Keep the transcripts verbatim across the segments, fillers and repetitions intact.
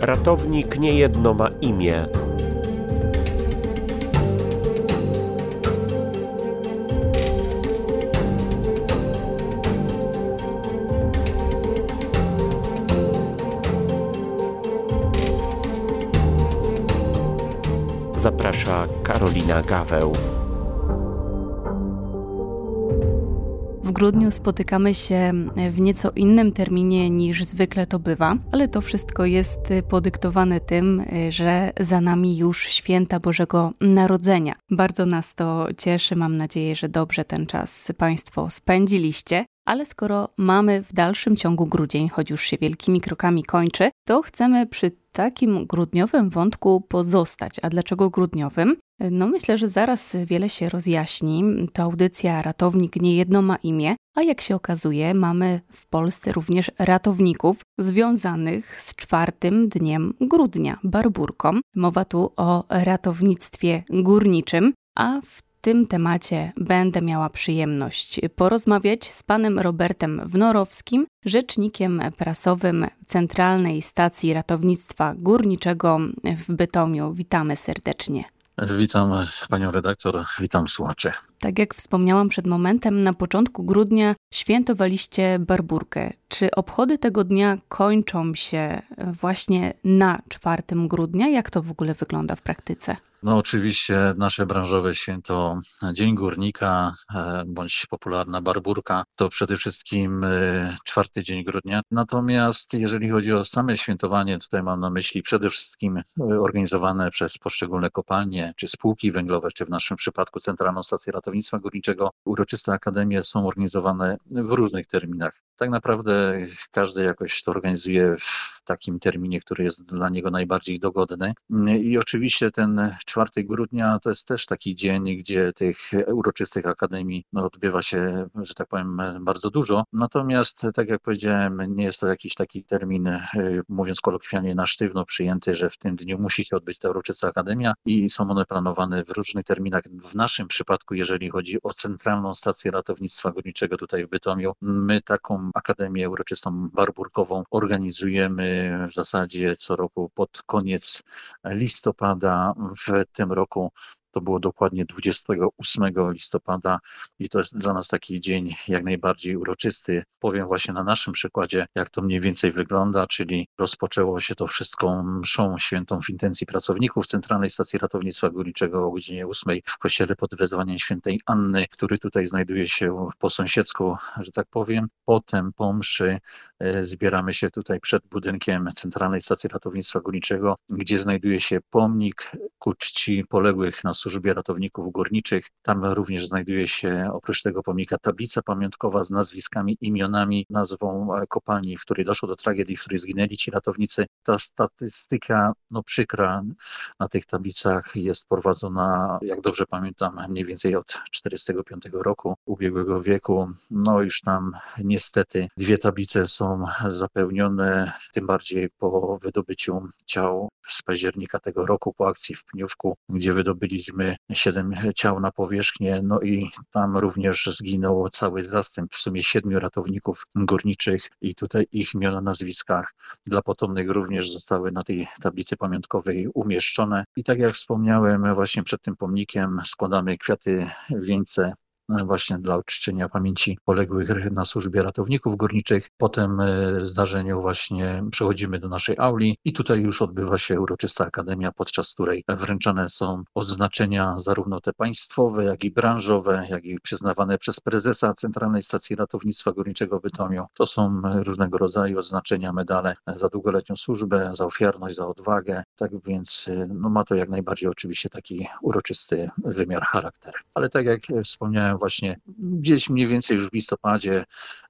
Ratownik niejedno ma imię. Zaprasza Karolina Gaweł. W grudniu spotykamy się w nieco innym terminie niż zwykle to bywa, ale to wszystko jest podyktowane tym, że za nami już święta Bożego Narodzenia. Bardzo nas to cieszy, mam nadzieję, że dobrze ten czas Państwo spędziliście. Ale skoro mamy w dalszym ciągu grudzień, choć już się wielkimi krokami kończy, to chcemy przy takim grudniowym wątku pozostać. A dlaczego grudniowym? No myślę, że zaraz wiele się rozjaśni. To audycja Ratownik niejedno ma imię, a jak się okazuje, mamy w Polsce również ratowników związanych z czwartym dniem grudnia, Barburką. Mowa tu o ratownictwie górniczym, a w W tym temacie będę miała przyjemność porozmawiać z panem Robertem Wnorowskim, rzecznikiem prasowym Centralnej Stacji Ratownictwa Górniczego w Bytomiu. Witamy serdecznie. Witam panią redaktor, witam słuchaczy. Tak jak wspomniałam przed momentem, na początku grudnia świętowaliście Barburkę. Czy obchody tego dnia kończą się właśnie na czwartego grudnia? Jak to w ogóle wygląda w praktyce? No oczywiście nasze branżowe święto Dzień Górnika, bądź popularna Barburka, to przede wszystkim czwarty dzień grudnia. Natomiast jeżeli chodzi o same świętowanie, tutaj mam na myśli przede wszystkim organizowane przez poszczególne kopalnie, czy spółki węglowe, czy w naszym przypadku Centralną Stację Ratownictwa Górniczego, uroczyste akademie są organizowane w różnych terminach. Tak naprawdę każdy jakoś to organizuje w takim terminie, który jest dla niego najbardziej dogodny. I oczywiście ten czwartego grudnia to jest też taki dzień, gdzie tych uroczystych akademii no, odbywa się, że tak powiem, bardzo dużo. Natomiast, tak jak powiedziałem, nie jest to jakiś taki termin, mówiąc kolokwialnie, na sztywno przyjęty, że w tym dniu musi się odbyć ta uroczysta akademia i są one planowane w różnych terminach. W naszym przypadku, jeżeli chodzi o Centralną Stację Ratownictwa Górniczego tutaj w Bytomiu, my taką Akademię Uroczystą Barburkową organizujemy w zasadzie co roku pod koniec listopada. W tym roku to było dokładnie dwudziestego ósmego listopada i to jest dla nas taki dzień jak najbardziej uroczysty. Powiem właśnie na naszym przykładzie, jak to mniej więcej wygląda, czyli rozpoczęło się to wszystko mszą świętą w intencji pracowników Centralnej Stacji Ratownictwa Górniczego o godzinie ósmej w kościele pod wezwaniem świętej Anny, który tutaj znajduje się po sąsiedzku, że tak powiem. Potem po mszy e, zbieramy się tutaj przed budynkiem Centralnej Stacji Ratownictwa Górniczego, gdzie znajduje się pomnik ku czci poległych na służbie ratowników górniczych. Tam również znajduje się oprócz tego pomnika tablica pamiątkowa z nazwiskami, imionami, nazwą kopalni, w której doszło do tragedii, w której zginęli ci ratownicy. Ta statystyka no przykra na tych tablicach jest prowadzona, jak dobrze pamiętam, mniej więcej od czterdziestego piątego roku ubiegłego wieku. No już tam niestety dwie tablice są zapełnione, tym bardziej po wydobyciu ciał z października tego roku, po akcji w Pniówku, gdzie wydobyliśmy siedem ciał na powierzchnię, no i tam również zginął cały zastęp, w sumie siedmiu ratowników górniczych i tutaj ich imiona, nazwiska dla potomnych również zostały na tej tablicy pamiątkowej umieszczone. I tak jak wspomniałem, właśnie przed tym pomnikiem składamy kwiaty, wieńce, właśnie dla uczczenia pamięci poległych na służbie ratowników górniczych. Po tym zdarzeniu właśnie przechodzimy do naszej auli i tutaj już odbywa się uroczysta akademia, podczas której wręczane są odznaczenia zarówno te państwowe, jak i branżowe, jak i przyznawane przez prezesa Centralnej Stacji Ratownictwa Górniczego w Bytomiu. To są różnego rodzaju odznaczenia, medale za długoletnią służbę, za ofiarność, za odwagę. Tak więc no, ma to jak najbardziej oczywiście taki uroczysty wymiar, charakter. Ale tak jak wspomniałem, właśnie gdzieś mniej więcej już w listopadzie,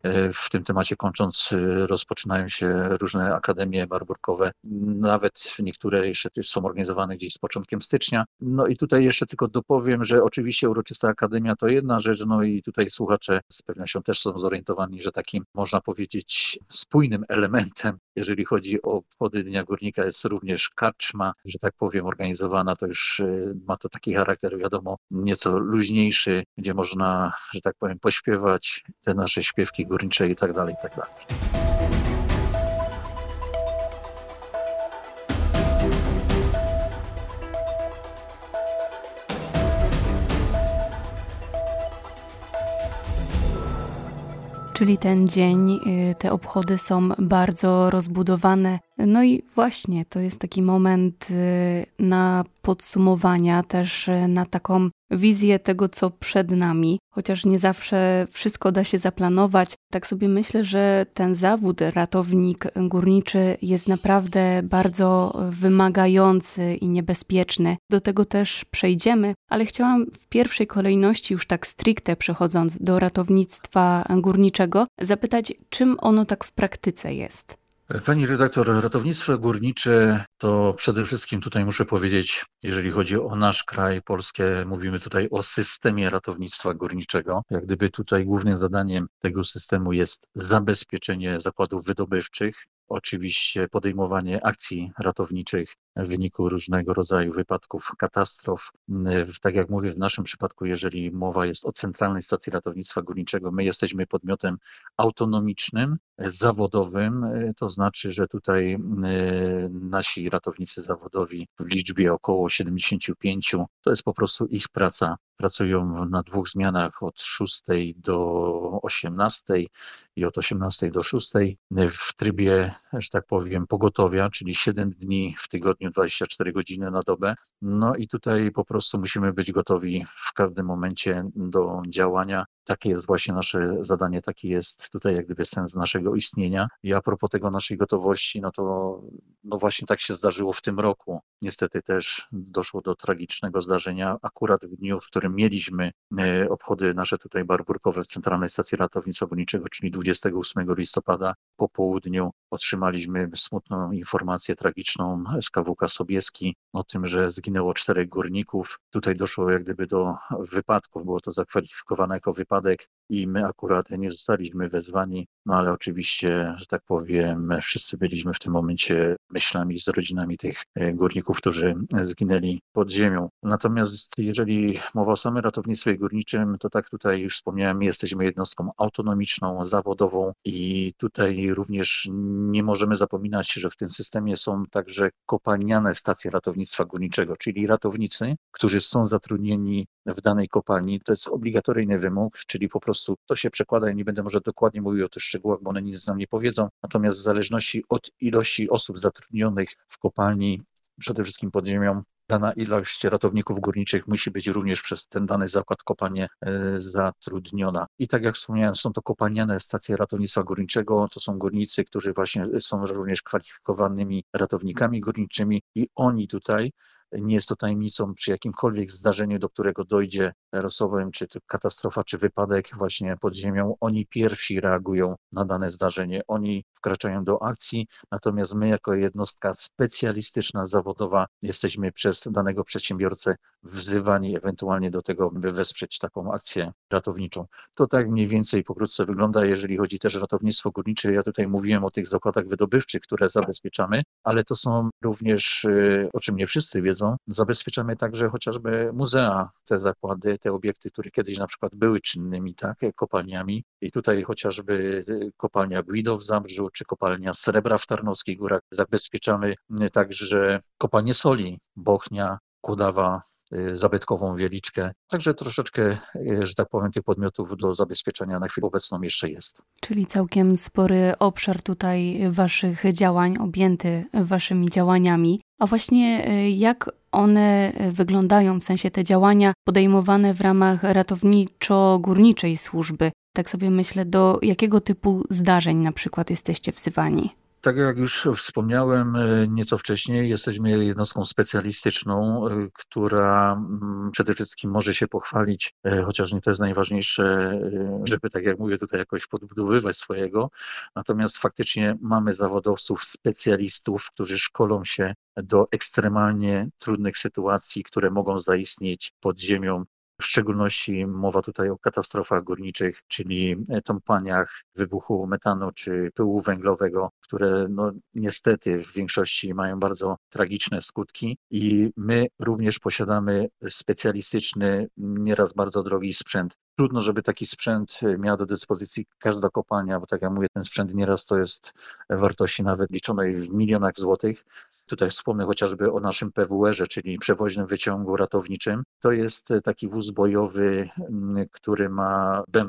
w tym temacie kończąc, rozpoczynają się różne akademie barburkowe. Nawet niektóre jeszcze są organizowane gdzieś z początkiem stycznia. No i tutaj jeszcze tylko dopowiem, że oczywiście uroczysta akademia to jedna rzecz, no i tutaj słuchacze z pewnością też są zorientowani, że takim, można powiedzieć, spójnym elementem, jeżeli chodzi o obchody Dnia Górnika, jest również karczma, że tak powiem, organizowana. To już ma to taki charakter, wiadomo, nieco luźniejszy, gdzie można, że tak powiem, pośpiewać te nasze śpiewki górnicze i tak dalej, i tak dalej. Czyli ten dzień, te obchody są bardzo rozbudowane. No i właśnie to jest taki moment na podsumowania, też na taką wizję tego, co przed nami. Chociaż nie zawsze wszystko da się zaplanować. Tak sobie myślę, że ten zawód ratownik górniczy jest naprawdę bardzo wymagający i niebezpieczny. Do tego też przejdziemy, ale chciałam w pierwszej kolejności, już tak stricte przechodząc do ratownictwa górniczego, zapytać, czym ono tak w praktyce jest. Pani redaktor, ratownictwo górnicze to przede wszystkim tutaj muszę powiedzieć, jeżeli chodzi o nasz kraj, Polskę, mówimy tutaj o systemie ratownictwa górniczego. Jak gdyby tutaj głównym zadaniem tego systemu jest zabezpieczenie zakładów wydobywczych, oczywiście podejmowanie akcji ratowniczych w wyniku różnego rodzaju wypadków, katastrof. Tak jak mówię, w naszym przypadku, jeżeli mowa jest o Centralnej Stacji Ratownictwa Górniczego, my jesteśmy podmiotem autonomicznym, zawodowym, to znaczy, że tutaj nasi ratownicy zawodowi w liczbie około siedemdziesięciu pięciu, to jest po prostu ich praca. Pracują na dwóch zmianach od szóstej do osiemnastej i od osiemnastej do szóstej w trybie, że tak powiem, pogotowia, czyli siedem dni w tygodniu, dwadzieścia cztery godziny na dobę. No i tutaj po prostu musimy być gotowi w każdym momencie do działania. Takie jest właśnie nasze zadanie, taki jest tutaj jak gdyby sens naszego istnienia. I a propos tego naszej gotowości, no to no właśnie tak się zdarzyło w tym roku. Niestety też doszło do tragicznego zdarzenia akurat w dniu, w którym mieliśmy obchody nasze tutaj barburkowe w Centralnej Stacji Ratownictwa Górniczego, czyli dwudziestego ósmego listopada po południu otrzymaliśmy smutną informację tragiczną z K W K Sobieski o tym, że zginęło czterech górników. Tutaj doszło jak gdyby do wypadków, było to zakwalifikowane jako wypadek i my akurat nie zostaliśmy wezwani, no ale oczywiście, że tak powiem, wszyscy byliśmy w tym momencie myślami z rodzinami tych górników, którzy zginęli pod ziemią. Natomiast jeżeli mowa o samym ratownictwie górniczym, to tak tutaj już wspomniałem, jesteśmy jednostką autonomiczną, zawodową i tutaj również nie możemy zapominać, że w tym systemie są także kopalniane stacje ratownictwa górniczego, czyli ratownicy, którzy są zatrudnieni w danej kopalni. To jest obligatoryjny wymóg, czyli po prostu to się przekłada, ja nie będę może dokładnie mówił o tych szczegółach, bo one nic nam nie powiedzą, natomiast w zależności od ilości osób zatrudnionych w kopalni, przede wszystkim pod ziemią, dana ilość ratowników górniczych musi być również przez ten dany zakład kopalnie zatrudniona. I tak jak wspomniałem, są to kopalniane stacje ratownictwa górniczego, to są górnicy, którzy właśnie są również kwalifikowanymi ratownikami górniczymi i oni tutaj, nie jest to tajemnicą, przy jakimkolwiek zdarzeniu, do którego dojdzie losowym, czy to katastrofa, czy wypadek właśnie pod ziemią, oni pierwsi reagują na dane zdarzenie, oni wkraczają do akcji, natomiast my jako jednostka specjalistyczna, zawodowa jesteśmy przez danego przedsiębiorcę wzywani ewentualnie do tego, by wesprzeć taką akcję ratowniczą. To tak mniej więcej pokrótce wygląda, jeżeli chodzi też o ratownictwo górnicze. Ja tutaj mówiłem o tych zakładach wydobywczych, które zabezpieczamy, ale to są również, o czym nie wszyscy wiedzą, zabezpieczamy także chociażby muzea, te zakłady, te obiekty, które kiedyś na przykład były czynnymi tak, kopalniami. I tutaj chociażby kopalnia Guido w Zabrzu, czy kopalnia srebra w Tarnowskich Górach. Zabezpieczamy także kopalnię soli, Bochnia, Kudawa, zabytkową Wieliczkę. Także troszeczkę, że tak powiem, tych podmiotów do zabezpieczenia na chwilę obecną jeszcze jest. Czyli całkiem spory obszar tutaj waszych działań, objęty waszymi działaniami. A właśnie jak one wyglądają, w sensie te działania podejmowane w ramach ratowniczo-górniczej służby? Tak sobie myślę, do jakiego typu zdarzeń na przykład jesteście wzywani? Tak jak już wspomniałem nieco wcześniej, jesteśmy jednostką specjalistyczną, która przede wszystkim może się pochwalić, chociaż nie to jest najważniejsze, żeby tak jak mówię tutaj jakoś podbudowywać swojego, natomiast faktycznie mamy zawodowców, specjalistów, którzy szkolą się do ekstremalnie trudnych sytuacji, które mogą zaistnieć pod ziemią. W szczególności mowa tutaj o katastrofach górniczych, czyli tąpaniach, wybuchu metanu czy pyłu węglowego, które no, niestety w większości mają bardzo tragiczne skutki i my również posiadamy specjalistyczny, nieraz bardzo drogi sprzęt. Trudno, żeby taki sprzęt miała do dyspozycji każda kopalnia, bo tak jak mówię, ten sprzęt nieraz to jest wartości nawet liczonej w milionach złotych. Tutaj wspomnę chociażby o naszym P W R-ze, czyli przewoźnym wyciągu ratowniczym. To jest taki wóz bojowy, który ma bęben.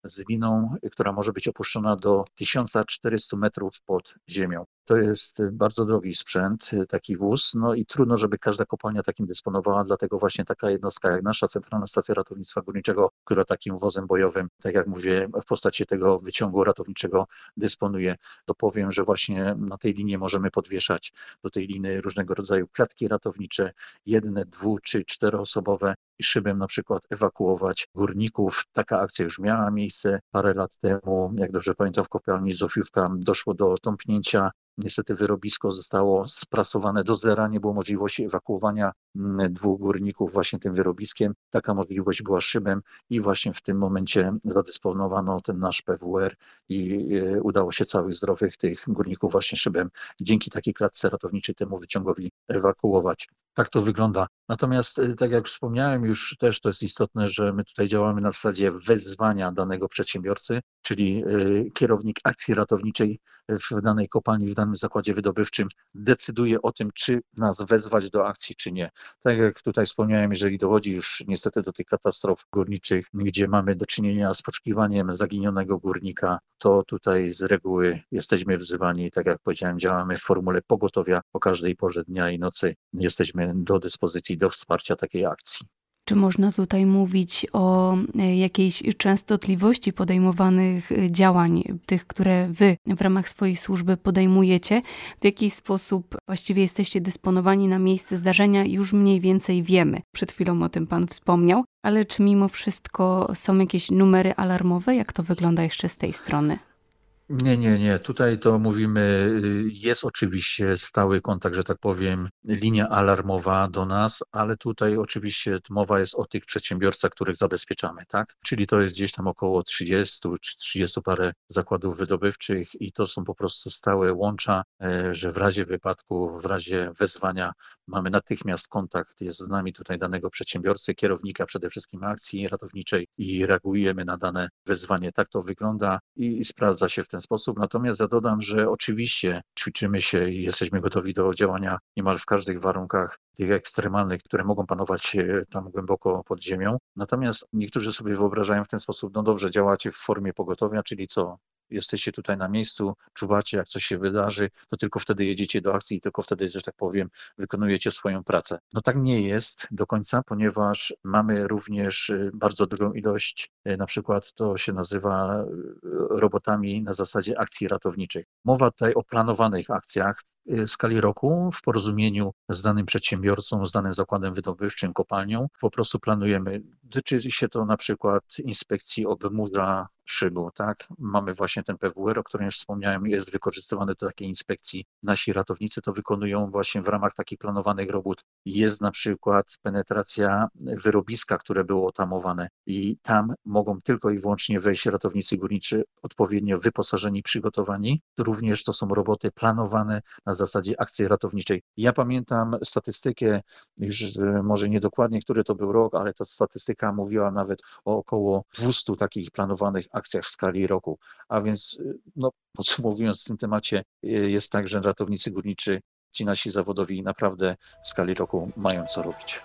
z liną, która może być opuszczona do tysiąc czterysta metrów pod ziemią. To jest bardzo drogi sprzęt, taki wóz, no i trudno, żeby każda kopalnia takim dysponowała, dlatego właśnie taka jednostka jak nasza Centralna Stacja Ratownictwa Górniczego, która takim wozem bojowym, tak jak mówię, w postaci tego wyciągu ratowniczego dysponuje. Dopowiem, że właśnie na tej linii możemy podwieszać do tej liny różnego rodzaju klatki ratownicze, jedne, dwu czy czteroosobowe i szybem na przykład ewakuować górników. Taka akcja już miała miejsce parę lat temu. Jak dobrze pamiętam, w kopalni Zofiówka doszło do tąpnięcia. Niestety wyrobisko zostało sprasowane do zera, nie było możliwości ewakuowania dwóch górników właśnie tym wyrobiskiem. Taka możliwość była szybem i właśnie w tym momencie zadysponowano ten nasz P W R i udało się całych zdrowych tych górników właśnie szybem dzięki takiej klatce ratowniczej temu wyciągowi ewakuować. Tak to wygląda. Natomiast, tak jak wspomniałem już też, to jest istotne, że my tutaj działamy na zasadzie wezwania danego przedsiębiorcy, czyli kierownik akcji ratowniczej w danej kopalni, w danym zakładzie wydobywczym decyduje o tym, czy nas wezwać do akcji, czy nie. Tak jak tutaj wspomniałem, jeżeli dochodzi już niestety do tych katastrof górniczych, gdzie mamy do czynienia z poszukiwaniem zaginionego górnika, to tutaj z reguły jesteśmy wzywani, tak jak powiedziałem, działamy w formule pogotowia o każdej porze dnia i nocy. Jesteśmy do dyspozycji, do wsparcia takiej akcji. Czy można tutaj mówić o jakiejś częstotliwości podejmowanych działań, tych, które wy w ramach swojej służby podejmujecie? W jaki sposób właściwie jesteście dysponowani na miejsce zdarzenia? Już mniej więcej wiemy. Przed chwilą o tym pan wspomniał, ale czy mimo wszystko są jakieś numery alarmowe? Jak to wygląda jeszcze z tej strony? Nie, nie, nie. Tutaj to mówimy, jest oczywiście stały kontakt, że tak powiem, linia alarmowa do nas, ale tutaj oczywiście mowa jest o tych przedsiębiorcach, których zabezpieczamy, tak? Czyli to jest gdzieś tam około trzydzieści czy trzydzieści parę zakładów wydobywczych i to są po prostu stałe łącza, że w razie wypadku, w razie wezwania mamy natychmiast kontakt, jest z nami tutaj danego przedsiębiorcy, kierownika przede wszystkim akcji ratowniczej i reagujemy na dane wezwanie. Tak to wygląda i, i sprawdza się w ten sposób. Natomiast ja dodam, że oczywiście ćwiczymy się i jesteśmy gotowi do działania niemal w każdych warunkach tych ekstremalnych, które mogą panować tam głęboko pod ziemią. Natomiast niektórzy sobie wyobrażają w ten sposób, no dobrze, działacie w formie pogotowia, czyli co? Jesteście tutaj na miejscu, czuwacie, jak coś się wydarzy, to tylko wtedy jedziecie do akcji i tylko wtedy, że tak powiem, wykonujecie swoją pracę. No tak nie jest do końca, ponieważ mamy również bardzo dużą ilość, na przykład to się nazywa robotami na zasadzie akcji ratowniczych. Mowa tutaj o planowanych akcjach w skali roku w porozumieniu z danym przedsiębiorcą, z danym zakładem wydobywczym, kopalnią. Po prostu planujemy. Dotyczy się to na przykład inspekcji obmurza szybu, tak? Mamy właśnie ten P W R, o którym już wspomniałem, jest wykorzystywany do takiej inspekcji. Nasi ratownicy to wykonują właśnie w ramach takich planowanych robót. Jest na przykład penetracja wyrobiska, które było otamowane i tam mogą tylko i wyłącznie wejść ratownicy górniczy odpowiednio wyposażeni, przygotowani. Również to są roboty planowane na zasadzie akcji ratowniczej. Ja pamiętam statystykę, już może niedokładnie, który to był rok, ale ta statystyka mówiła nawet o około dwieście takich planowanych akcjach w skali roku. A więc, no, podsumowując w tym temacie, jest tak, że ratownicy górniczy, ci nasi zawodowi naprawdę w skali roku mają co robić.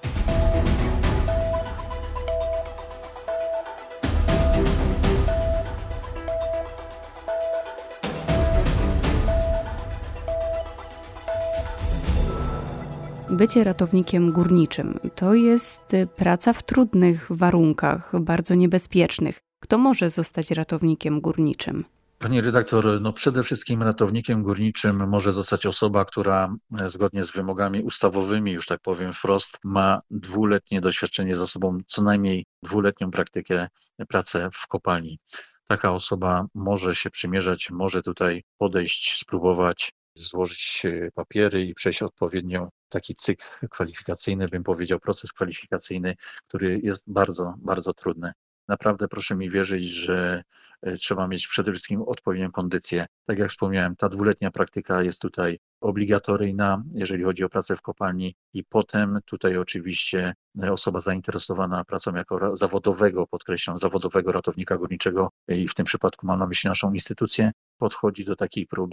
Bycie ratownikiem górniczym to jest praca w trudnych warunkach, bardzo niebezpiecznych. Kto może zostać ratownikiem górniczym? Pani redaktor, no przede wszystkim ratownikiem górniczym może zostać osoba, która zgodnie z wymogami ustawowymi, już tak powiem wprost, ma dwuletnie doświadczenie za sobą, co najmniej dwuletnią praktykę pracy w kopalni. Taka osoba może się przymierzać, może tutaj podejść, spróbować złożyć papiery i przejść odpowiednio taki cykl kwalifikacyjny, bym powiedział, proces kwalifikacyjny, który jest bardzo, bardzo trudny. Naprawdę proszę mi wierzyć, że trzeba mieć przede wszystkim odpowiednią kondycję. Tak jak wspomniałem, ta dwuletnia praktyka jest tutaj obligatoryjna, jeżeli chodzi o pracę w kopalni i potem tutaj oczywiście osoba zainteresowana pracą jako zawodowego, podkreślam, zawodowego ratownika górniczego i w tym przypadku mam na myśli naszą instytucję, podchodzi do takiej próby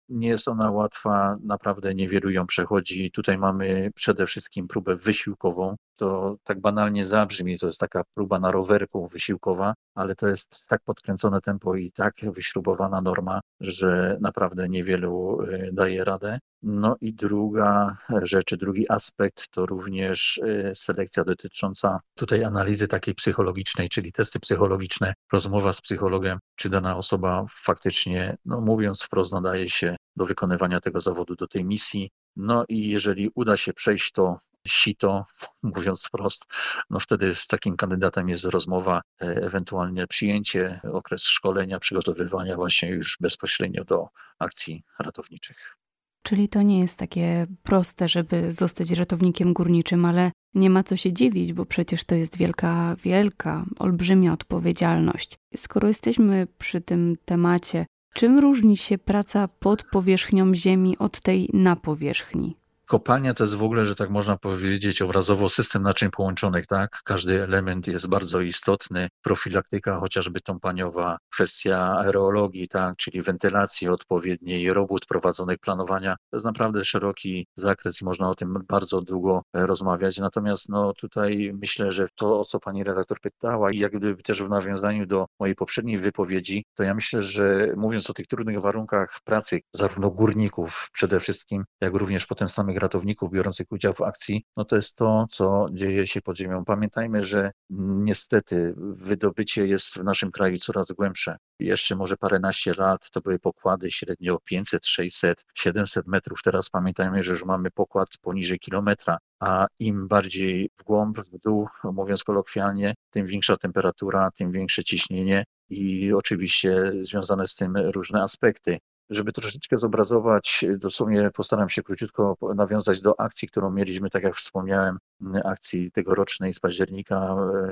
nie jest ona łatwa, naprawdę niewielu ją przechodzi. Tutaj mamy przede wszystkim próbę wysiłkową. To tak banalnie zabrzmi, to jest taka próba na rowerku wysiłkowa, ale to jest tak podkręcone tempo i tak wyśrubowana norma, że naprawdę niewielu daje radę. No i druga rzecz, drugi aspekt to również selekcja dotycząca tutaj analizy takiej psychologicznej, czyli testy psychologiczne, rozmowa z psychologiem, czy dana osoba faktycznie, no mówiąc wprost, nadaje się do wykonywania tego zawodu, do tej misji. No i jeżeli uda się przejść to sito, mówiąc wprost, no wtedy z takim kandydatem jest rozmowa, ewentualnie przyjęcie, okres szkolenia, przygotowywania właśnie już bezpośrednio do akcji ratowniczych. Czyli to nie jest takie proste, żeby zostać ratownikiem górniczym, ale nie ma co się dziwić, bo przecież to jest wielka, wielka, olbrzymia odpowiedzialność. Skoro jesteśmy przy tym temacie, czym różni się praca pod powierzchnią ziemi od tej na powierzchni? Kopalnia to jest w ogóle, że tak można powiedzieć obrazowo, system naczyń połączonych, tak? Każdy element jest bardzo istotny. Profilaktyka chociażby tąpaniowa, kwestia aerologii, tak? Czyli wentylacji odpowiedniej, robót prowadzonych, planowania. To jest naprawdę szeroki zakres i można o tym bardzo długo rozmawiać. Natomiast no tutaj myślę, że to, o co pani redaktor pytała i jak gdyby też w nawiązaniu do mojej poprzedniej wypowiedzi, to ja myślę, że mówiąc o tych trudnych warunkach pracy, zarówno górników przede wszystkim, jak również potem samych ratowników biorących udział w akcji, no to jest to, co dzieje się pod ziemią. Pamiętajmy, że niestety wydobycie jest w naszym kraju coraz głębsze. Jeszcze może paręnaście lat to były pokłady średnio pięćset, sześćset, siedemset metrów. Teraz pamiętajmy, że już mamy pokład poniżej kilometra, a im bardziej w głąb, w dół, mówiąc kolokwialnie, tym większa temperatura, tym większe ciśnienie i oczywiście związane z tym różne aspekty. Żeby troszeczkę zobrazować, dosłownie postaram się króciutko nawiązać do akcji, którą mieliśmy, tak jak wspomniałem, akcji tegorocznej z października,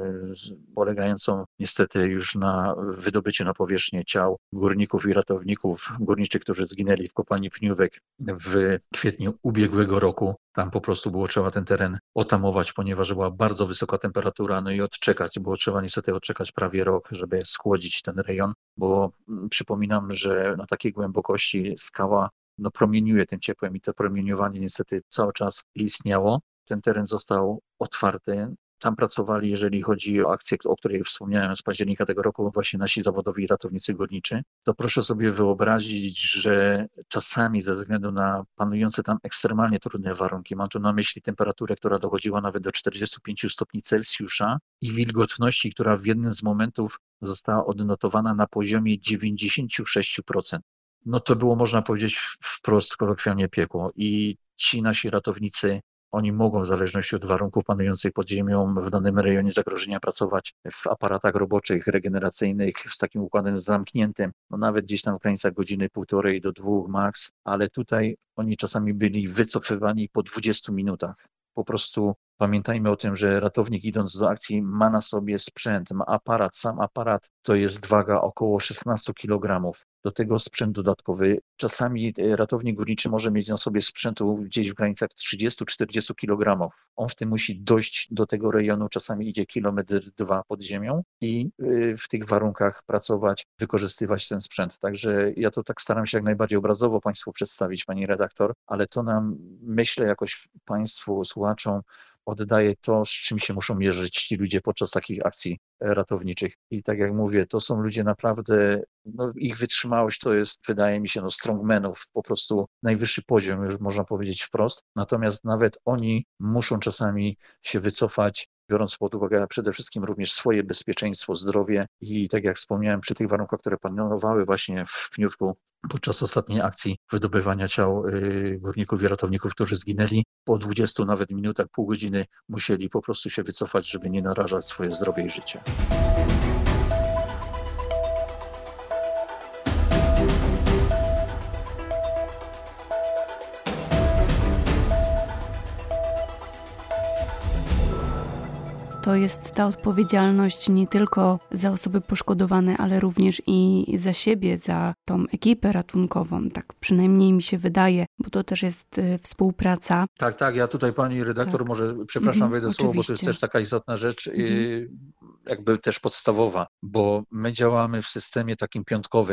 polegającą niestety już na wydobyciu na powierzchnię ciał górników i ratowników górniczych, którzy zginęli w kopalni Pniówek w kwietniu ubiegłego roku. Tam po prostu było trzeba ten teren otamować, ponieważ była bardzo wysoka temperatura, no i odczekać. Było trzeba niestety odczekać prawie rok, żeby schłodzić ten rejon, bo przypominam, że na takiej głębokości skała no, promieniuje tym ciepłem i to promieniowanie niestety cały czas istniało. Ten teren został otwarty. Tam pracowali, jeżeli chodzi o akcję, o której wspomniałem z października tego roku, właśnie nasi zawodowi ratownicy górniczy, to proszę sobie wyobrazić, że czasami ze względu na panujące tam ekstremalnie trudne warunki, mam tu na myśli temperaturę, która dochodziła nawet do czterdziestu pięciu stopni Celsjusza i wilgotności, która w jednym z momentów została odnotowana na poziomie dziewięćdziesiąt sześć procent. No to było, można powiedzieć, wprost kolokwialnie piekło i ci nasi ratownicy, oni mogą w zależności od warunków panujących pod ziemią w danym rejonie zagrożenia pracować w aparatach roboczych, regeneracyjnych, z takim układem zamkniętym, no nawet gdzieś tam w granicach godziny półtorej do dwóch max, ale tutaj oni czasami byli wycofywani po dwudziestu minutach. Po prostu pamiętajmy o tym, że ratownik idąc do akcji ma na sobie sprzęt, ma aparat. Sam aparat to jest waga około szesnaście kilogramów. Do tego sprzęt dodatkowy. Czasami ratownik górniczy może mieć na sobie sprzętu gdzieś w granicach trzydziestu do czterdziestu kilogramów. On w tym musi dojść do tego rejonu, czasami idzie kilometr, dwa pod ziemią i w tych warunkach pracować, wykorzystywać ten sprzęt. Także ja to tak staram się jak najbardziej obrazowo Państwu przedstawić, Pani redaktor, ale to nam, myślę, jakoś Państwu, słuchaczom, oddaje to, z czym się muszą mierzyć ci ludzie podczas takich akcji ratowniczych. I tak jak mówię, to są ludzie naprawdę, no ich wytrzymałość to jest, wydaje mi się, no strongmenów, po prostu najwyższy poziom, już można powiedzieć wprost. Natomiast nawet oni muszą czasami się wycofać, biorąc pod uwagę przede wszystkim również swoje bezpieczeństwo, zdrowie i tak jak wspomniałem, przy tych warunkach, które panowały właśnie w Pniówku podczas ostatniej akcji wydobywania ciał górników i ratowników, którzy zginęli, po dwudziestu nawet minutach, pół godziny musieli po prostu się wycofać, żeby nie narażać swoje zdrowie i życie. To jest ta odpowiedzialność nie tylko za osoby poszkodowane, ale również i za siebie, za tą ekipę ratunkową. Tak przynajmniej mi się wydaje, bo to też jest y, współpraca. Tak, tak. Ja tutaj pani redaktor, tak. może, przepraszam, mhm, wejdę słowo, bo to jest też taka istotna rzecz, mhm. y, jakby też podstawowa, bo my działamy w systemie takim piątkowym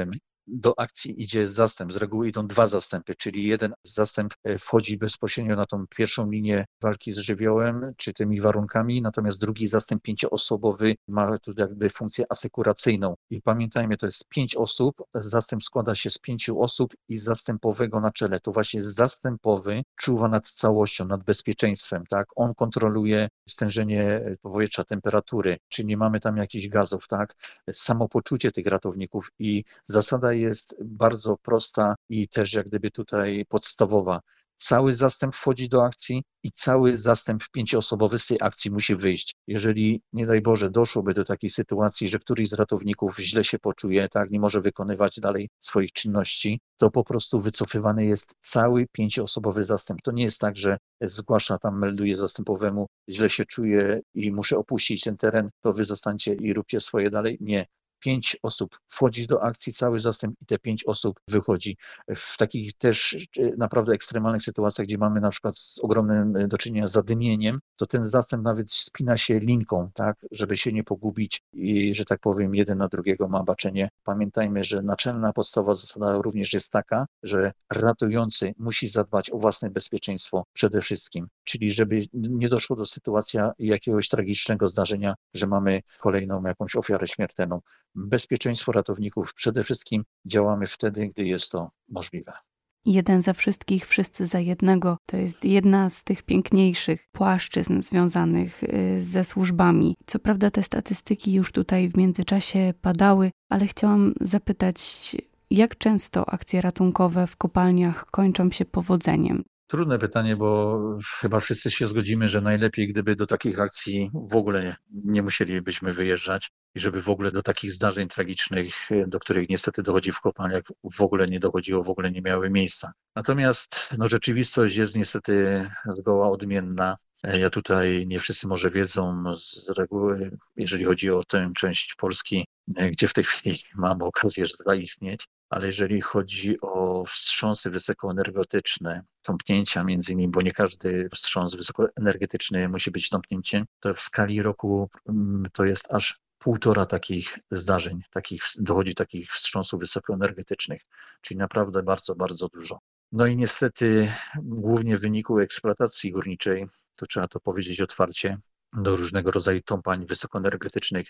do akcji idzie zastęp. Z reguły idą dwa zastępy, czyli jeden zastęp wchodzi bezpośrednio na tą pierwszą linię walki z żywiołem, czy tymi warunkami, natomiast drugi zastęp pięcioosobowy ma tu jakby funkcję asekuracyjną. I pamiętajmy, to jest pięć osób, zastęp składa się z pięciu osób i zastępowego na czele. To właśnie zastępowy czuwa nad całością, nad bezpieczeństwem, tak? On kontroluje stężenie powietrza, temperatury, czy nie mamy tam jakichś gazów, tak? Samopoczucie tych ratowników i zasada jest bardzo prosta i też jak gdyby tutaj podstawowa. Cały zastęp wchodzi do akcji i cały zastęp pięcioosobowy z tej akcji musi wyjść. Jeżeli, nie daj Boże, doszłoby do takiej sytuacji, że któryś z ratowników źle się poczuje, tak, nie może wykonywać dalej swoich czynności, to po prostu wycofywany jest cały pięcioosobowy zastęp. To nie jest tak, że zgłasza tam, melduje zastępowemu, źle się czuję i muszę opuścić ten teren, to wy zostańcie i róbcie swoje dalej. Nie. Pięć osób wchodzi do akcji, cały zastęp i te pięć osób wychodzi. W takich też naprawdę ekstremalnych sytuacjach, gdzie mamy na przykład z ogromnym do czynienia z zadymieniem, to ten zastęp nawet spina się linką, tak, żeby się nie pogubić i, że tak powiem, jeden na drugiego ma baczenie. Pamiętajmy, że naczelna podstawowa zasada również jest taka, że ratujący musi zadbać o własne bezpieczeństwo przede wszystkim, czyli żeby nie doszło do sytuacji jakiegoś tragicznego zdarzenia, że mamy kolejną jakąś ofiarę śmiertelną. Bezpieczeństwo ratowników przede wszystkim działamy wtedy, gdy jest to możliwe. Jeden za wszystkich, wszyscy za jednego. To jest jedna z tych piękniejszych płaszczyzn związanych ze służbami. Co prawda te statystyki już tutaj w międzyczasie padały, ale chciałam zapytać, jak często akcje ratunkowe w kopalniach kończą się powodzeniem? Trudne pytanie, bo chyba wszyscy się zgodzimy, że najlepiej, gdyby do takich akcji w ogóle nie musielibyśmy wyjeżdżać i żeby w ogóle do takich zdarzeń tragicznych, do których niestety dochodzi w kopalniach, w ogóle nie dochodziło, w ogóle nie miały miejsca. Natomiast no, rzeczywistość jest niestety zgoła odmienna. Ja tutaj, nie wszyscy może wiedzą z reguły, jeżeli chodzi o tę część Polski, gdzie w tej chwili mam okazję zaistnieć, ale jeżeli chodzi o wstrząsy wysokoenergetyczne, tąpnięcia między innymi, bo nie każdy wstrząs wysokoenergetyczny musi być tąpnięciem, to w skali roku to jest aż półtora takich zdarzeń, takich, dochodzi takich wstrząsów wysokoenergetycznych, czyli naprawdę bardzo, bardzo dużo. No i niestety głównie w wyniku eksploatacji górniczej, to trzeba to powiedzieć otwarcie, do różnego rodzaju tąpań wysokoenergetycznych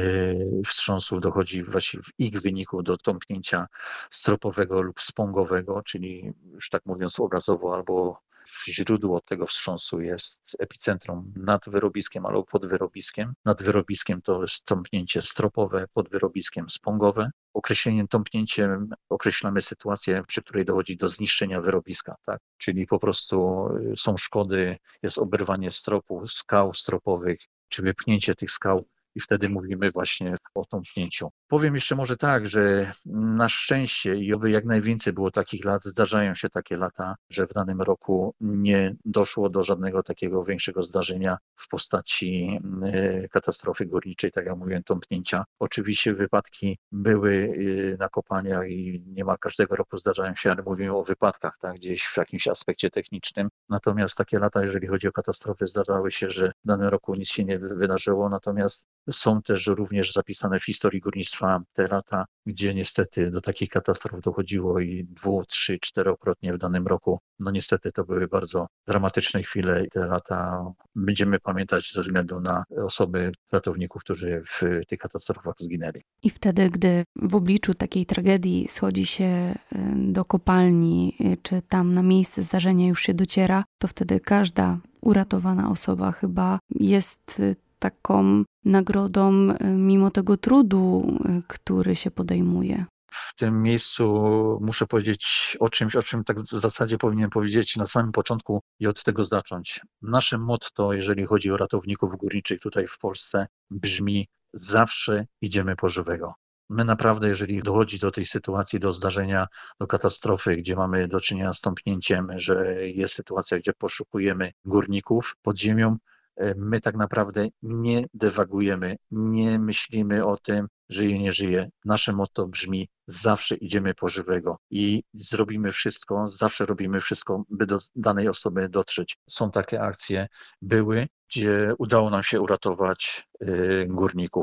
yy, wstrząsów dochodzi właśnie w ich wyniku do tąpnięcia stropowego lub spągowego, czyli już tak mówiąc obrazowo, albo źródło tego wstrząsu jest epicentrum nad wyrobiskiem albo pod wyrobiskiem. Nad wyrobiskiem to jest tąpnięcie stropowe, pod wyrobiskiem spągowe. Określeniem tąpnięciem określamy sytuację, przy której dochodzi do zniszczenia wyrobiska, tak? Czyli po prostu są szkody, jest oberwanie stropu, skał stropowych, czy wypchnięcie tych skał i wtedy mówimy właśnie o tąpnięciu. Powiem jeszcze może tak, że na szczęście i oby jak najwięcej było takich lat, zdarzają się takie lata, że w danym roku nie doszło do żadnego takiego większego zdarzenia w postaci katastrofy górniczej, tak jak mówiłem, tąpnięcia. Oczywiście wypadki były na kopalniach i niemal każdego roku zdarzają się, ale mówimy o wypadkach, tak, gdzieś w jakimś aspekcie technicznym. Natomiast takie lata, jeżeli chodzi o katastrofy, zdarzały się, że w danym roku nic się nie wydarzyło, natomiast są też również zapisane w historii górnictwa te lata, gdzie niestety do takich katastrof dochodziło i dwu, trzy, czterokrotnie w danym roku. No niestety to były bardzo dramatyczne chwile i te lata będziemy pamiętać ze względu na osoby ratowników, którzy w tych katastrofach zginęli. I wtedy, gdy w obliczu takiej tragedii schodzi się do kopalni, czy tam na miejsce zdarzenia już się dociera, to wtedy każda uratowana osoba chyba jest taką nagrodą mimo tego trudu, który się podejmuje. W tym miejscu muszę powiedzieć o czymś, o czym tak w zasadzie powinienem powiedzieć na samym początku i od tego zacząć. Nasze motto, jeżeli chodzi o ratowników górniczych tutaj w Polsce, brzmi: zawsze idziemy po żywego. My naprawdę, jeżeli dochodzi do tej sytuacji, do zdarzenia, do katastrofy, gdzie mamy do czynienia z tąpnięciem, że jest sytuacja, gdzie poszukujemy górników pod ziemią, my tak naprawdę nie dywagujemy, nie myślimy o tym, żyje, nie żyje. Nasze motto brzmi: zawsze idziemy po żywego i zrobimy wszystko, zawsze robimy wszystko, by do danej osoby dotrzeć. Są takie akcje, były, gdzie udało nam się uratować y, górników.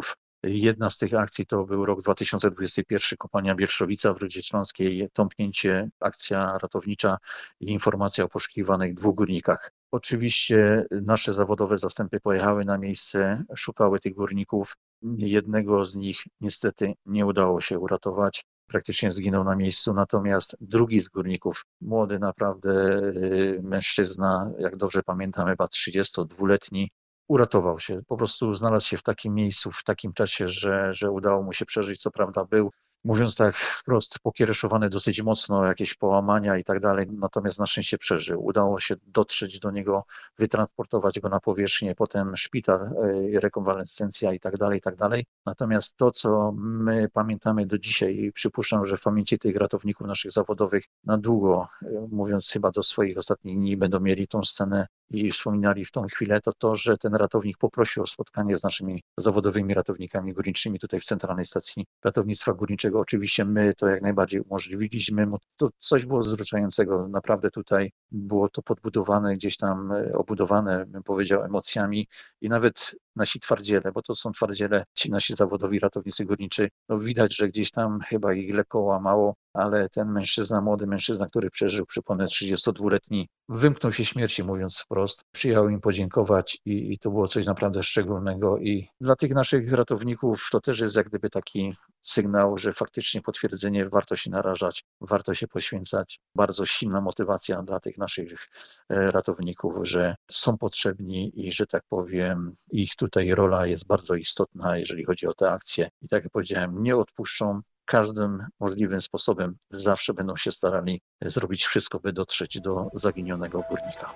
Jedna z tych akcji to był rok dwa tysiące dwudziesty pierwszy, kopalnia Wierszowica w Rudzie Śląskiej, tąpnięcie, akcja ratownicza i informacja o poszukiwanych dwóch górnikach. Oczywiście nasze zawodowe zastępy pojechały na miejsce, szukały tych górników. Jednego z nich niestety nie udało się uratować. Praktycznie zginął na miejscu, natomiast drugi z górników, młody naprawdę mężczyzna, jak dobrze pamiętam, chyba trzydziestodwuletni, uratował się. Po prostu znalazł się w takim miejscu, w takim czasie, że, że udało mu się przeżyć. Co prawda był, mówiąc tak wprost, pokiereszowany dosyć mocno, jakieś połamania i tak dalej, natomiast na szczęście przeżył. Udało się dotrzeć do niego, wytransportować go na powierzchnię, potem szpital, rekonwalescencja i tak dalej, i tak dalej. Natomiast to, co my pamiętamy do dzisiaj i przypuszczam, że w pamięci tych ratowników naszych zawodowych na długo, mówiąc chyba do swoich ostatnich dni, będą mieli tą scenę i wspominali w tą chwilę, to to, że ten ratownik poprosił o spotkanie z naszymi zawodowymi ratownikami górniczymi tutaj w Centralnej Stacji Ratownictwa Górniczego. Oczywiście my to jak najbardziej umożliwiliśmy mu. To coś było wzruszającego. Naprawdę tutaj było to podbudowane, gdzieś tam obudowane, bym powiedział, emocjami i nawet nasi twardziele, bo to są twardziele, ci nasi zawodowi ratownicy górniczy, no widać, że gdzieś tam chyba ich lekko łamało, ale ten mężczyzna, młody mężczyzna, który przeżył, przypomnę, trzydziestodwuletni, wymknął się śmierci, mówiąc wprost. Przyjechał im podziękować i, i to było coś naprawdę szczególnego i dla tych naszych ratowników to też jest jak gdyby taki sygnał, że faktycznie potwierdzenie, warto się narażać, warto się poświęcać. Bardzo silna motywacja dla tych naszych ratowników, że są potrzebni i, że tak powiem, ich tutaj rola jest bardzo istotna, jeżeli chodzi o te akcje. I tak jak powiedziałem, nie odpuszczą. Każdym możliwym sposobem zawsze będą się starali zrobić wszystko, by dotrzeć do zaginionego górnika.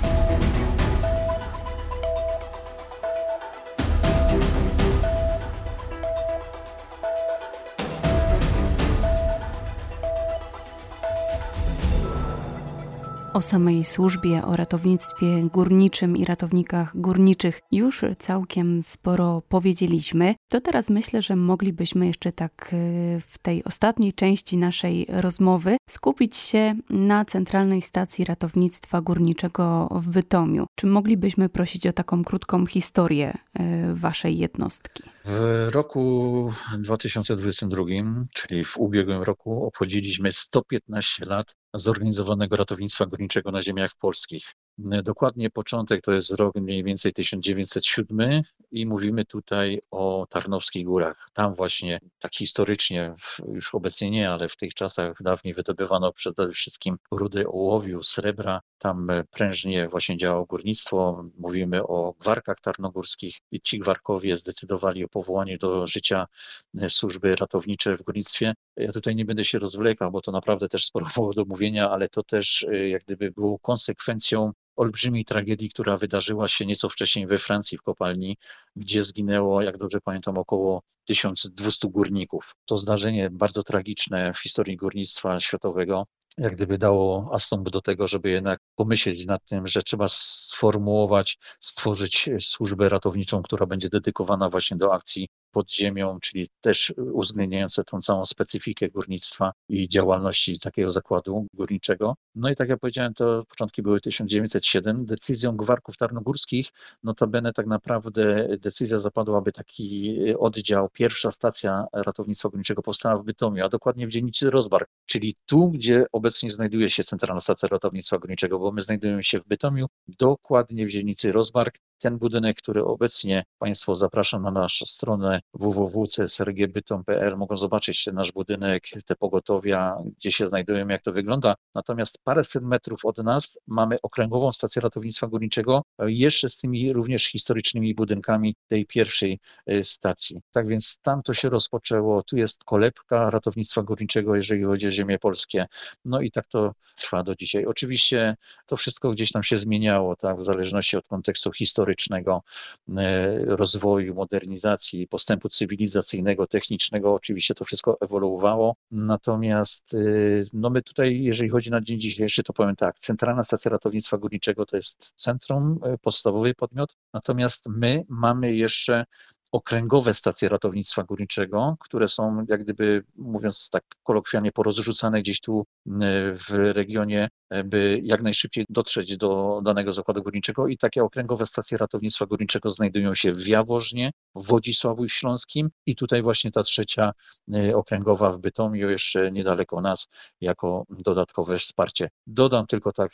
O samej służbie, o ratownictwie górniczym i ratownikach górniczych już całkiem sporo powiedzieliśmy. To teraz myślę, że moglibyśmy jeszcze tak w tej ostatniej części naszej rozmowy skupić się na Centralnej Stacji Ratownictwa Górniczego w Bytomiu. Czy moglibyśmy prosić o taką krótką historię waszej jednostki? W roku dwa tysiące dwudziestym drugim, czyli w ubiegłym roku, obchodziliśmy sto piętnaście lat zorganizowanego ratownictwa górniczego na ziemiach polskich. Dokładnie początek to jest rok mniej więcej tysiąc dziewięćset siódmy i mówimy tutaj o Tarnowskich Górach. Tam właśnie tak historycznie, już obecnie nie, ale w tych czasach dawniej wydobywano przede wszystkim rudy ołowiu, srebra. Tam prężnie właśnie działało górnictwo. Mówimy o gwarkach tarnogórskich i ci gwarkowie zdecydowali o powołaniu do życia służby ratownicze w górnictwie. Ja tutaj nie będę się rozwlekał, bo to naprawdę też sporo było do mówienia, ale to też jak gdyby było konsekwencją olbrzymiej tragedii, która wydarzyła się nieco wcześniej we Francji w kopalni, gdzie zginęło, jak dobrze pamiętam, około tysiąc dwieście górników. To zdarzenie bardzo tragiczne w historii górnictwa światowego, jak gdyby dało astąp do tego, żeby jednak pomyśleć nad tym, że trzeba sformułować, stworzyć służbę ratowniczą, która będzie dedykowana właśnie do akcji pod ziemią, czyli też uwzględniające tą całą specyfikę górnictwa i działalności takiego zakładu górniczego. No i tak jak powiedziałem, to początki były tysiąc dziewięćset siódmy. Decyzją gwarków tarnogórskich, notabene tak naprawdę decyzja zapadła, aby taki oddział, pierwsza stacja ratownictwa górniczego powstała w Bytomiu, a dokładnie w dzielnicy Rozbark, czyli tu, gdzie obecnie znajduje się Centralna Stacja Ratownictwa Górniczego, bo my znajdujemy się w Bytomiu, dokładnie w dzielnicy Rozbark. Ten budynek, który obecnie Państwo zapraszam na naszą stronę w w w kropka c s r g bytom kropka p l, mogą zobaczyć ten nasz budynek, te pogotowia, gdzie się znajdują, jak to wygląda. Natomiast paręset metrów od nas mamy okręgową stację ratownictwa górniczego, jeszcze z tymi również historycznymi budynkami tej pierwszej stacji. Tak więc tam to się rozpoczęło, tu jest kolebka ratownictwa górniczego, jeżeli chodzi o ziemie polskie. No i tak to trwa do dzisiaj. Oczywiście to wszystko gdzieś tam się zmieniało, tak, w zależności od kontekstu historycznego, rozwoju, modernizacji, postępu cywilizacyjnego, technicznego, oczywiście to wszystko ewoluowało. Natomiast no my tutaj, jeżeli chodzi na dzień dzisiejszy, to powiem tak, Centralna Stacja Ratownictwa Górniczego to jest centrum, podstawowy podmiot, natomiast my mamy jeszcze okręgowe stacje ratownictwa górniczego, które są jak gdyby, mówiąc tak kolokwialnie, porozrzucane gdzieś tu w regionie, by jak najszybciej dotrzeć do danego zakładu górniczego i takie okręgowe stacje ratownictwa górniczego znajdują się w Jaworznie, w Wodzisławiu Śląskim i tutaj właśnie ta trzecia okręgowa w Bytomiu, jeszcze niedaleko nas, jako dodatkowe wsparcie. Dodam tylko tak,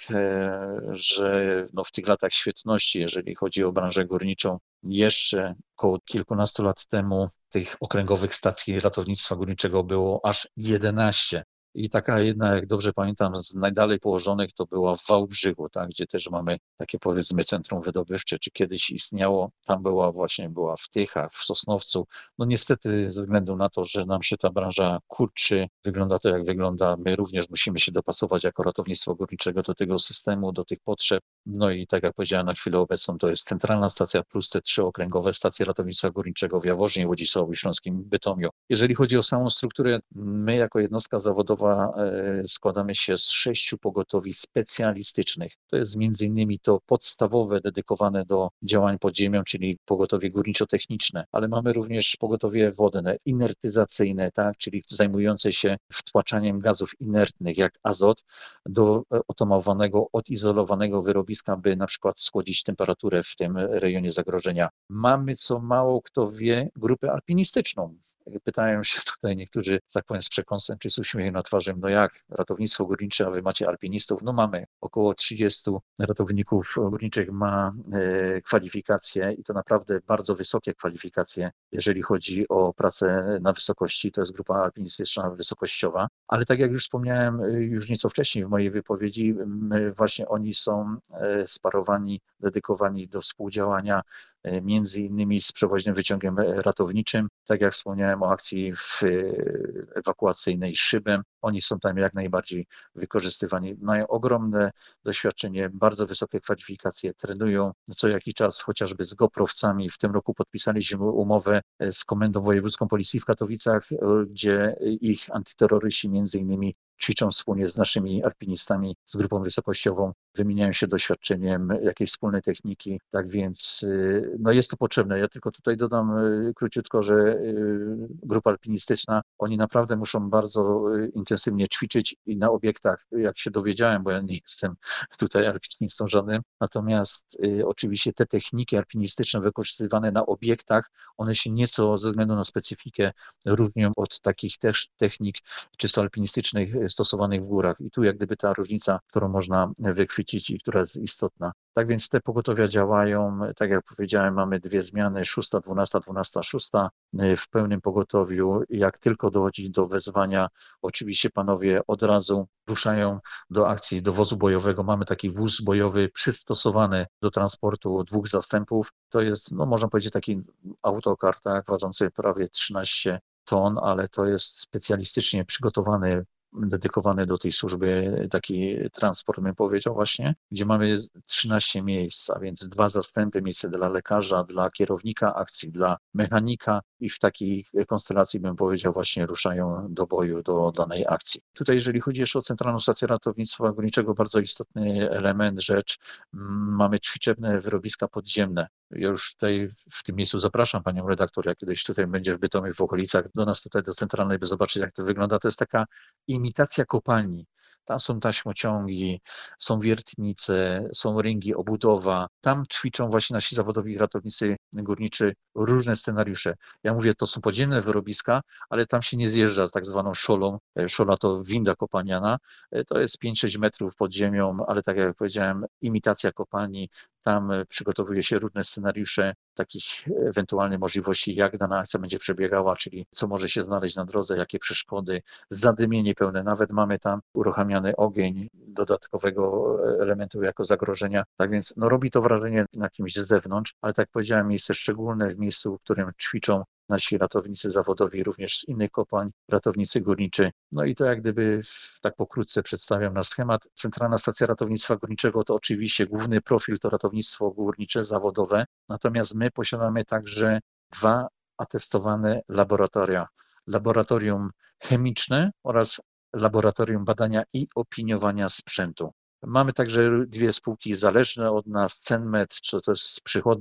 że no w tych latach świetności, jeżeli chodzi o branżę górniczą, jeszcze około kilkunastu lat temu tych okręgowych stacji ratownictwa górniczego było aż jedenaście. I taka jedna, jak dobrze pamiętam, z najdalej położonych to była w Wałbrzychu, tak, gdzie też mamy takie, powiedzmy, centrum wydobywcze, czy kiedyś istniało. Tam była właśnie, była w Tychach, w Sosnowcu. No niestety ze względu na to, że nam się ta branża kurczy, wygląda to jak wygląda, my również musimy się dopasować jako ratownictwo górniczego do tego systemu, do tych potrzeb. No i tak jak powiedziałem, na chwilę obecną to jest centralna stacja plus te trzy okręgowe stacje ratownictwa górniczego w Jaworznie, Wodzisławiu Śląskim, Bytomiu. Jeżeli chodzi o samą strukturę, my jako jednostka zawodowa składamy się z sześciu pogotowi specjalistycznych. To jest między innymi to podstawowe dedykowane do działań pod ziemią, czyli pogotowie górniczo-techniczne, ale mamy również pogotowie wodne, inertyzacyjne, tak, czyli zajmujące się wtłaczaniem gazów inertnych, jak azot, do otomowanego, odizolowanego wyrobiska, by na przykład schłodzić temperaturę w tym rejonie zagrożenia. Mamy, co mało kto wie, grupę alpinistyczną. Pytają się tutaj niektórzy, tak powiem, z przekąsem czy z uśmiechem na twarzy, no jak, ratownictwo górnicze, a wy macie alpinistów? No mamy, około trzydziestu ratowników górniczych ma e, kwalifikacje i to naprawdę bardzo wysokie kwalifikacje, jeżeli chodzi o pracę na wysokości, to jest grupa alpinistyczna wysokościowa, ale tak jak już wspomniałem już nieco wcześniej w mojej wypowiedzi, my właśnie oni są e, sparowani, dedykowani do współdziałania między innymi z przewoźnym wyciągiem ratowniczym, tak jak wspomniałem o akcji w ewakuacyjnej Szybem. Oni są tam jak najbardziej wykorzystywani. Mają ogromne doświadczenie, bardzo wysokie kwalifikacje, trenują co jakiś czas chociażby z goprowcami. W tym roku podpisaliśmy umowę z Komendą Wojewódzką Policji w Katowicach, gdzie ich antyterroryści między innymi ćwiczą wspólnie z naszymi alpinistami, z grupą wysokościową, wymieniają się doświadczeniem jakiejś wspólnej techniki, tak więc no jest to potrzebne. Ja tylko tutaj dodam króciutko, że grupa alpinistyczna, oni naprawdę muszą bardzo intensywnie ćwiczyć i na obiektach, jak się dowiedziałem, bo ja nie jestem tutaj alpinistą żadnym, natomiast oczywiście te techniki alpinistyczne wykorzystywane na obiektach, one się nieco ze względu na specyfikę różnią od takich też technik czysto alpinistycznych stosowanych w górach. I tu jak gdyby ta różnica, którą można wychwycić i która jest istotna. Tak więc te pogotowia działają, tak jak powiedziałem, mamy dwie zmiany, szósta, dwunasta, dwunasta, szósta w pełnym pogotowiu. Jak tylko dochodzi do wezwania, oczywiście panowie od razu ruszają do akcji, do wozu bojowego. Mamy taki wóz bojowy przystosowany do transportu dwóch zastępów. To jest, no można powiedzieć, taki autokar, tak, ważący prawie trzynaście ton, ale to jest specjalistycznie przygotowany, dedykowany do tej służby taki transport, bym powiedział właśnie, gdzie mamy trzynaście miejsc, a więc dwa zastępy, miejsce dla lekarza, dla kierownika akcji, dla mechanika i w takiej konstelacji, bym powiedział, właśnie ruszają do boju, do danej akcji. Tutaj, jeżeli chodzi jeszcze o Centralną Stację Ratownictwa Górniczego, bardzo istotny element, rzecz, mamy ćwiczebne wyrobiska podziemne. Ja już tutaj w tym miejscu zapraszam panią redaktor, jak kiedyś tutaj będzie w Bytomiu, w okolicach, do nas tutaj do Centralnej, by zobaczyć, jak to wygląda. To jest taka imitacja kopalni. Tam są taśmociągi, są wiertnice, są ringi, obudowa. Tam ćwiczą właśnie nasi zawodowi ratownicy górniczy różne scenariusze. Ja mówię, to są podziemne wyrobiska, ale tam się nie zjeżdża tak zwaną szolą. Szola to winda kopalniana. To jest pięć sześć metrów pod ziemią, ale tak jak powiedziałem, imitacja kopalni. Tam przygotowuje się różne scenariusze takich ewentualnych możliwości, jak dana akcja będzie przebiegała, czyli co może się znaleźć na drodze, jakie przeszkody, zadymienie pełne. Nawet mamy tam uruchamiany ogień dodatkowego elementu jako zagrożenia. Tak więc no, robi to wrażenie na kimś z zewnątrz, ale tak jak powiedziałem, miejsce szczególne, w miejscu, w którym ćwiczą nasi ratownicy zawodowi, również z innych kopalń, ratownicy górniczy. No i to jak gdyby tak pokrótce przedstawiam nasz schemat. Centralna Stacja Ratownictwa Górniczego to oczywiście główny profil to ratownictwo górnicze zawodowe, natomiast my posiadamy także dwa atestowane laboratoria. Laboratorium chemiczne oraz laboratorium badania i opiniowania sprzętu. Mamy także dwie spółki zależne od nas, Cenmet, to jest przychodnia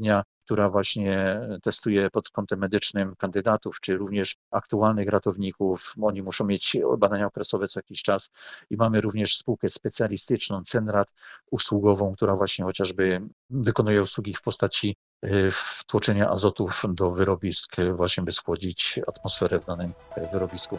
która właśnie testuje pod kątem medycznym kandydatów, czy również aktualnych ratowników. Oni muszą mieć badania okresowe co jakiś czas i mamy również spółkę specjalistyczną, Cenrad usługową, która właśnie chociażby wykonuje usługi w postaci wtłoczenia azotów do wyrobisk, właśnie by schłodzić atmosferę w danym wyrobisku.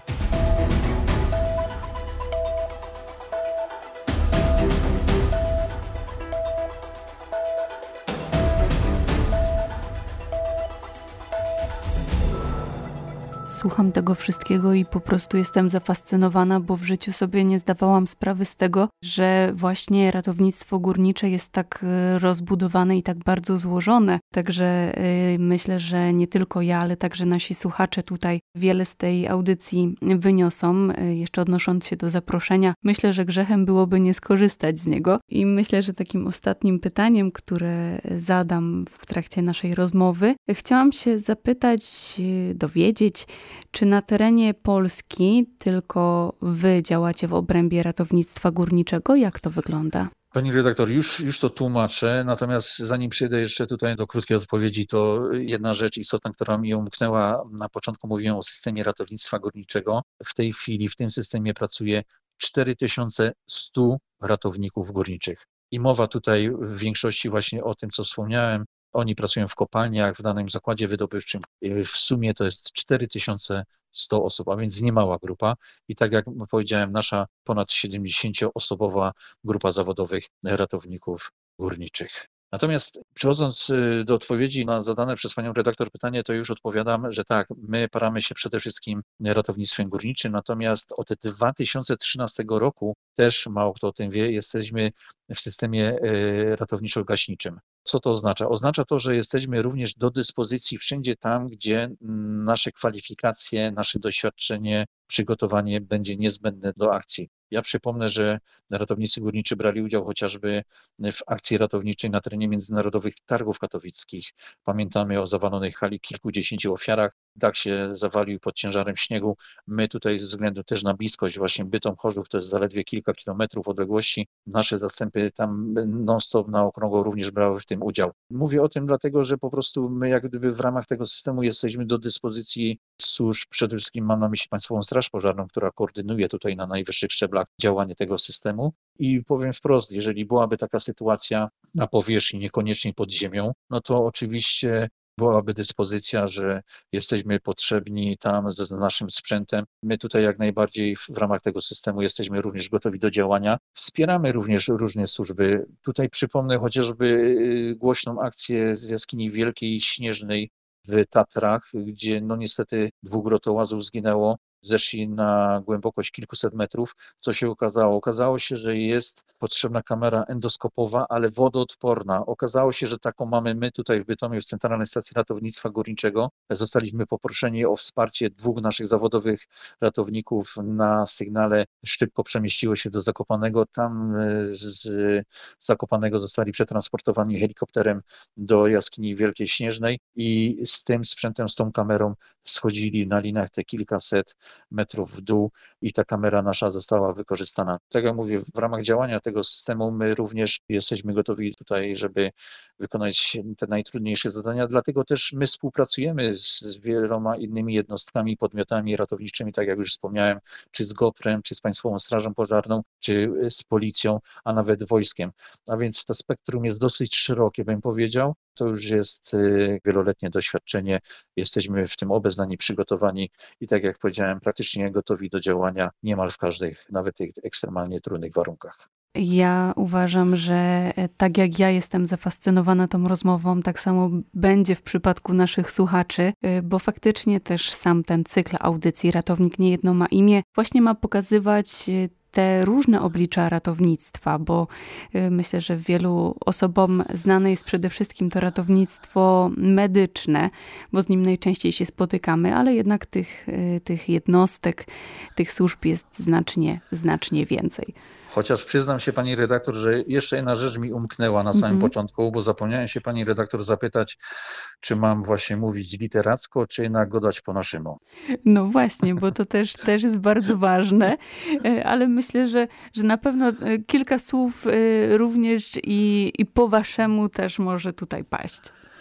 Słucham tego wszystkiego i po prostu jestem zafascynowana, bo w życiu sobie nie zdawałam sprawy z tego, że właśnie ratownictwo górnicze jest tak rozbudowane i tak bardzo złożone. Także yy, myślę, że nie tylko ja, ale także nasi słuchacze tutaj wiele z tej audycji wyniosą. Yy, jeszcze odnosząc się do zaproszenia, myślę, że grzechem byłoby nie skorzystać z niego. I myślę, że takim ostatnim pytaniem, które zadam w trakcie naszej rozmowy, chciałam się zapytać, yy, dowiedzieć, czy na terenie Polski tylko wy działacie w obrębie ratownictwa górniczego? Jak to wygląda? Pani redaktor, już, już to tłumaczę, natomiast zanim przejdę jeszcze tutaj do krótkiej odpowiedzi, to jedna rzecz istotna, która mi umknęła. Na początku mówiłem o systemie ratownictwa górniczego. W tej chwili w tym systemie pracuje cztery tysiące sto ratowników górniczych. I mowa tutaj w większości właśnie o tym, co wspomniałem. Oni pracują w kopalniach, w danym zakładzie wydobywczym. W sumie to jest cztery tysiące sto osób, a więc niemała grupa. I tak jak powiedziałem, nasza ponad siedemdziesięcioosobowa grupa zawodowych ratowników górniczych. Natomiast przechodząc do odpowiedzi na zadane przez panią redaktor pytanie, to już odpowiadam, że tak, my paramy się przede wszystkim ratownictwem górniczym, natomiast od dwa tysiące trzynastego roku, też mało kto o tym wie, jesteśmy w systemie ratowniczo-gaśniczym. Co to oznacza? Oznacza to, że jesteśmy również do dyspozycji wszędzie tam, gdzie nasze kwalifikacje, nasze doświadczenie, przygotowanie będzie niezbędne do akcji. Ja przypomnę, że ratownicy górniczy brali udział chociażby w akcji ratowniczej na terenie międzynarodowych targów katowickich. Pamiętamy o zawalonej hali kilkudziesięciu ofiarach. Dach się zawalił pod ciężarem śniegu. My tutaj ze względu też na bliskość właśnie Bytom-Chorzów, to jest zaledwie kilka kilometrów odległości, nasze zastępy tam non-stop na okrągło również brały w tym udział. Mówię o tym dlatego, że po prostu my jak gdyby w ramach tego systemu jesteśmy do dyspozycji służb, przede wszystkim mam na myśli Państwową Straż Pożarną, która koordynuje tutaj na najwyższych szczeblach działanie tego systemu. I powiem wprost, jeżeli byłaby taka sytuacja na powierzchni, niekoniecznie pod ziemią, no to oczywiście byłaby dyspozycja, że jesteśmy potrzebni tam ze z naszym sprzętem. My tutaj jak najbardziej w ramach tego systemu jesteśmy również gotowi do działania. Wspieramy również różne służby. Tutaj przypomnę chociażby głośną akcję z jaskini Wielkiej Śnieżnej w Tatrach, gdzie no niestety dwóch grotołazów zginęło. Zeszli na głębokość kilkuset metrów. Co się okazało? Okazało się, że jest potrzebna kamera endoskopowa, ale wodoodporna. Okazało się, że taką mamy my tutaj w Bytomiu, w Centralnej Stacji Ratownictwa Górniczego. Zostaliśmy poproszeni o wsparcie dwóch naszych zawodowych ratowników na sygnale. Szybko przemieściło się do Zakopanego. Tam z Zakopanego zostali przetransportowani helikopterem do jaskini Wielkiej Śnieżnej i z tym sprzętem, z tą kamerą schodzili na linach te kilkaset metrów w dół i ta kamera nasza została wykorzystana. Tak jak mówię, w ramach działania tego systemu my również jesteśmy gotowi tutaj, żeby wykonać te najtrudniejsze zadania, dlatego też my współpracujemy z wieloma innymi jednostkami, podmiotami ratowniczymi, tak jak już wspomniałem, czy z GOPR-em, czy z Państwową Strażą Pożarną, czy z Policją, a nawet wojskiem. A więc to spektrum jest dosyć szerokie, bym powiedział. To już jest wieloletnie doświadczenie. Jesteśmy w tym obeznani, przygotowani i tak jak powiedziałem, praktycznie gotowi do działania niemal w każdych, nawet tych ekstremalnie trudnych warunkach. Ja uważam, że tak jak ja jestem zafascynowana tą rozmową, tak samo będzie w przypadku naszych słuchaczy, bo faktycznie też sam ten cykl audycji Ratownik niejedno ma imię właśnie ma pokazywać te różne oblicza ratownictwa, bo myślę, że wielu osobom znane jest przede wszystkim to ratownictwo medyczne, bo z nim najczęściej się spotykamy, ale jednak tych, tych jednostek, tych służb jest znacznie, znacznie więcej. Chociaż przyznam się pani redaktor, że jeszcze jedna rzecz mi umknęła na samym mm-hmm. początku, bo zapomniałem się pani redaktor zapytać, czy mam właśnie mówić literacko, czy jednak godać po naszemu. No właśnie, bo to też, też jest bardzo ważne, ale myślę, że, że na pewno kilka słów również i, i po waszemu też może tutaj paść.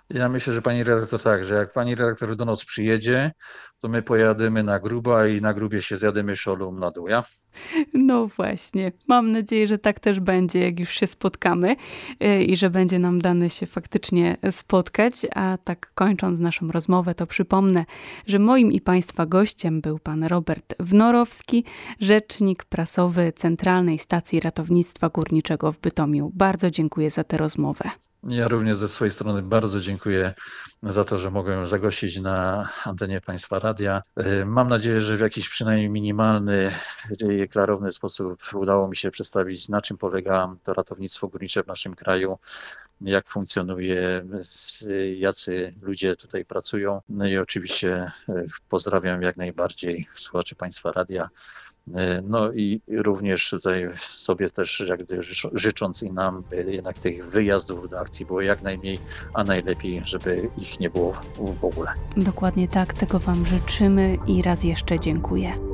Ja myślę, że pani redaktor tak, że jak pani redaktor do nas przyjedzie, to my pojadymy na gruba i na grubie się zjadymy szolum na dół, ja? No właśnie. Mam nadzieję, że tak też będzie, jak już się spotkamy i że będzie nam dane się faktycznie spotkać. A tak kończąc naszą rozmowę, to przypomnę, że moim i państwa gościem był pan Robert Wnorowski, rzecznik prasowy Centralnej Stacji Ratownictwa Górniczego w Bytomiu. Bardzo dziękuję za tę rozmowę. Ja również ze swojej strony bardzo dziękuję za to, że mogłem zagościć na antenie Państwa Radia. Mam nadzieję, że w jakiś przynajmniej minimalny, klarowny sposób udało mi się przedstawić, na czym polega to ratownictwo górnicze w naszym kraju, jak funkcjonuje, jacy ludzie tutaj pracują. No i oczywiście pozdrawiam jak najbardziej słuchaczy Państwa Radia. No i również tutaj sobie też jak gdyby życząc i nam jednak tych wyjazdów do akcji było jak najmniej, a najlepiej, żeby ich nie było w ogóle. Dokładnie tak, tego Wam życzymy i raz jeszcze dziękuję.